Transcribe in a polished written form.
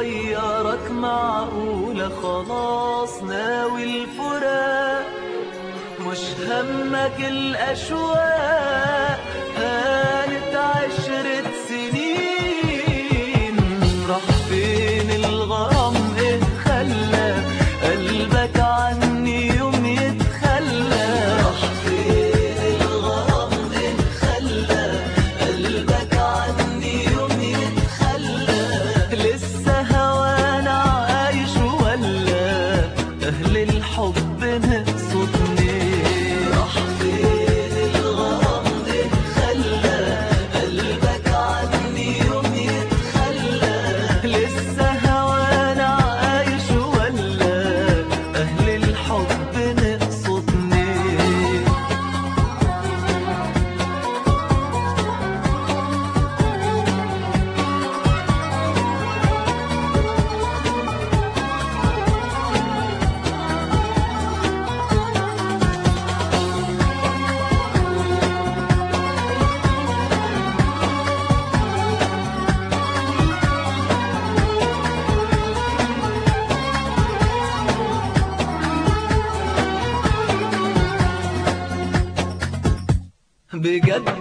غيرك معقولة خلاص ناوي الفراق، مش همك الأشواق، هانت 10 سنين. راح فين الغرام؟ إيه خلى قلبك عني يوم يتخلى؟ راح فين الغرام؟ إيه خلى قلبك عني يوم يتخلى؟ لسه هوانا عايش ولا أهل الحب نقصدني؟ راح فين الغرام؟ إيه خلى قلبك عني يوم يتخلى؟ لسه هوانا عايش ولا أهل الحب نقصدني؟ بجد